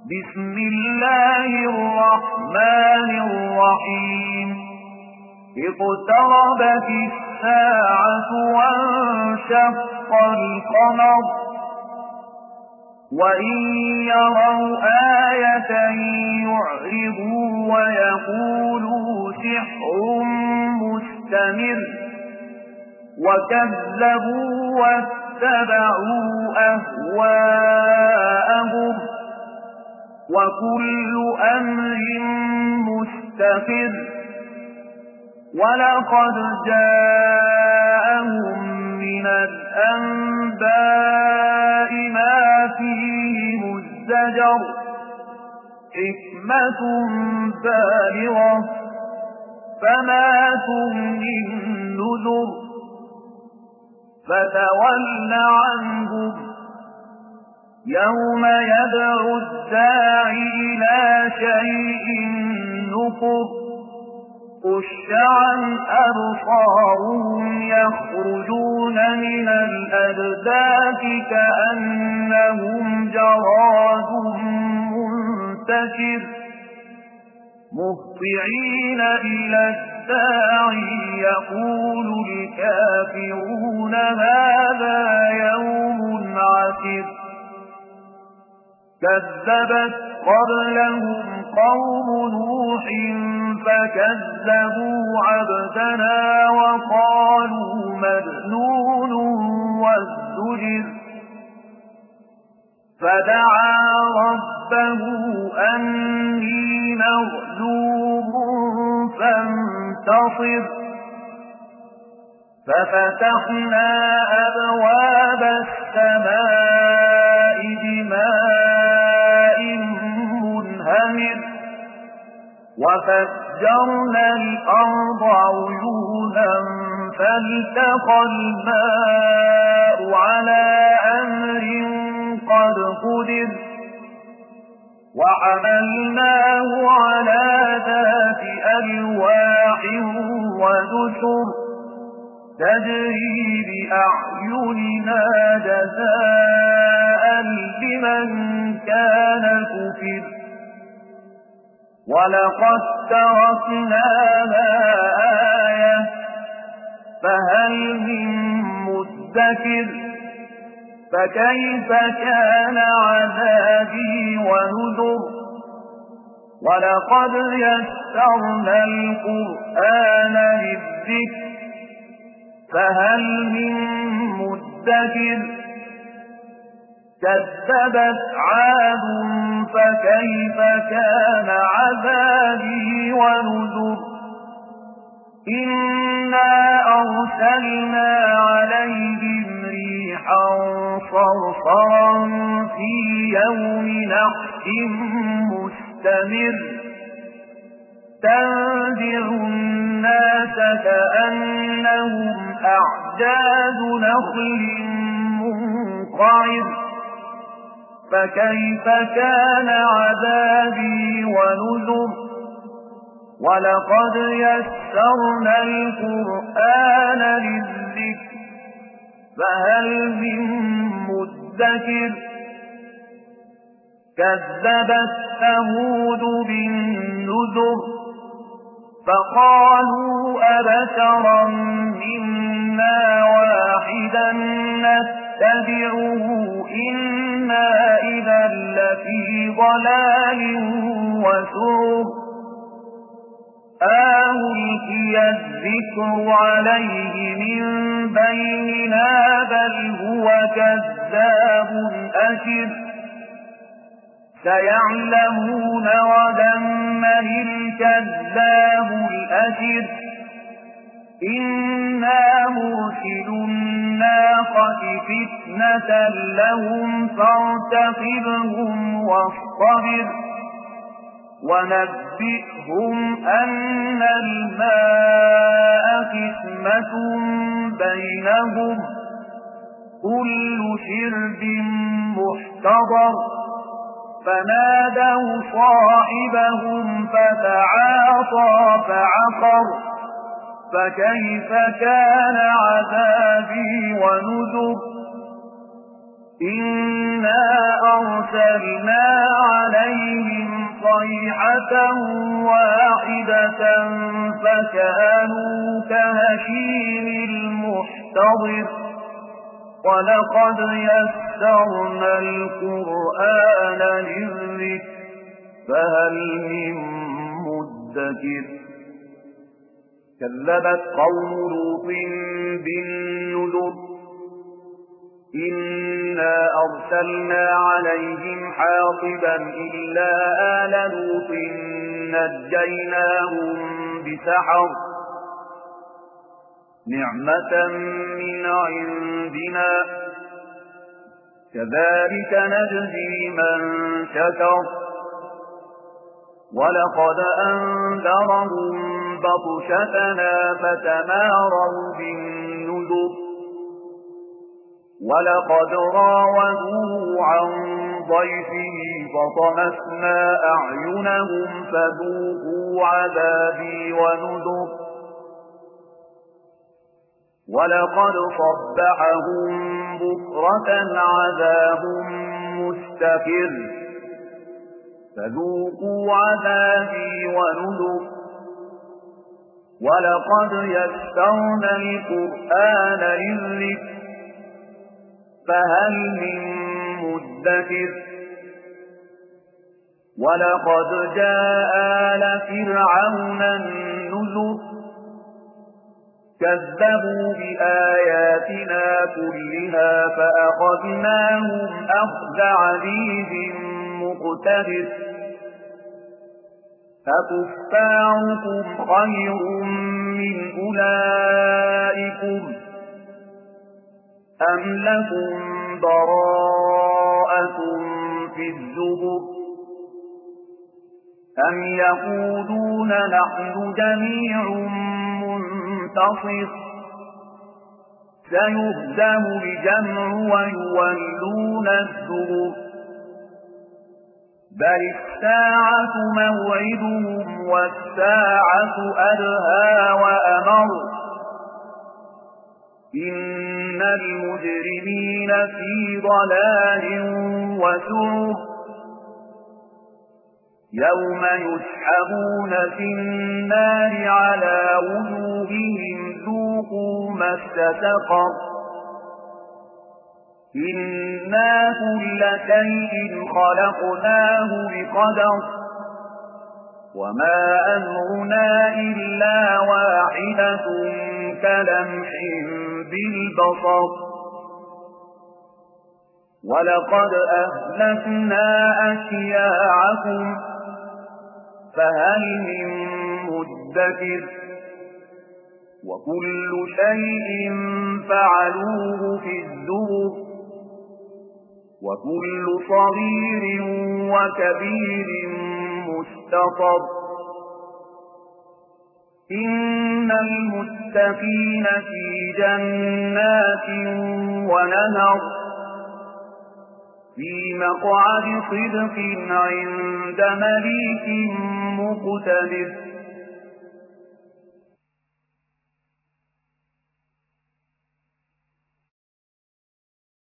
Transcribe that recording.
بسم الله الرحمن الرحيم اقتربت الساعة وانشق القمر وإن يروا آية يعرضوا ويقولوا سحر مستمر وكذبوا واتبعوا أهواءهم وكل أمر مستقر ولقد جاءهم من الأنباء ما فيه مزدجر حكمة بالغة فما تغني النذر فتول عنهم يوم يدعو الداعي إلى شيء نكر خش عن أبصارهم يخرجون من الأجداث كأنهم جراد منتشر مهطعين إلى الداعي يقول الكافرون هذا يوم عسر كذبت قبلهم قوم نوح فكذبوا عبدنا وقالوا مجنون وازدجر فدعا ربه أني مغلوب فانتصر ففتحنا أبواب السماء بماء منهمر وفجرنا الأرض عيونا فالتقى الماء على أمر قد قدر وحملناه على ذات ألواح ودسر تجري بأعيننا جزاء لمن كان كفر ولقد تركناها آية فهل من مدكر فكيف كان عذابي ونذر ولقد يسرنا القرآن للذكر فهل من مدكر كذبت عاد فكيف كان عذابي ونذر إنا أرسلنا عليهم ريحا صرصرا في يوم نحس مستمر تنزع الناس كأنهم أعجاز نخل منقعر فكيف كان عذابي ونذر ولقد يسرنا القرآن للذكر فهل من مدكر كذبت ثمود بالنذر فقالوا أبشرا منا واحدا نتبعه إنا إذا لفي ضلال وسعر ألقي الذكر عليه من بيننا بل هو كذاب أشر سيعلمون غدا من الكذاب الأشر إنا مرسل الناقة فتنة لهم فارتقبهم واصطبر ونبئهم أن الماء قسمة بينهم كل شرب محتضر فنادوا صاحبهم فتعاطى فعقر فكيف كان عذابي ونذر إنا أرسلنا عليهم صيحة واحدة فكانوا كهشيم المحتضر ولقد يسرنا القرآن للذكر فهل من مدكر كذبت قوم لوط بالنذر إنا أرسلنا عليهم حاصبا إلا آل لوط نجيناهم بسحر نعمة من عندنا كذلك نجزي من شكر ولقد أنذرهم بطشتنا فتماروا بالنذر ولقد راودوه عن ضيفه فطمسنا أعينهم فذوقوا عذابي ونذر ولقد صبحهم بكرة عذاب مستقر فذوقوا عذابي ونذر ولقد يسرنا القرآن للذكر فهل من مدكر ولقد جاء آل فرعون النذر كذبوا بآياتنا كلها فأخذناهم أخذ عزيز مقتدر أكفاركم خير من أولئكم أم لكم براءة في الزبر أم يقولون نحن جميع منتصر سيهزم الجمع ويولون الدبر بل الساعة موعدهم والساعة أدهى وأمر إن المجرمين في ضلال وسعر يوم يسحبون في النار على وجوههم ذوقوا مس سقر إنا كل شيء خلقناه بقدر وما أمرنا إلا واحدة كلمح بالبصر ولقد أهلكنا أشياعكم فهل من مدكر وكل شيء فعلوه في الزبر وكل صغير وكبير مستطر إن المتقين في جنات ونهر في مقعد صدق عند مليك مقتدر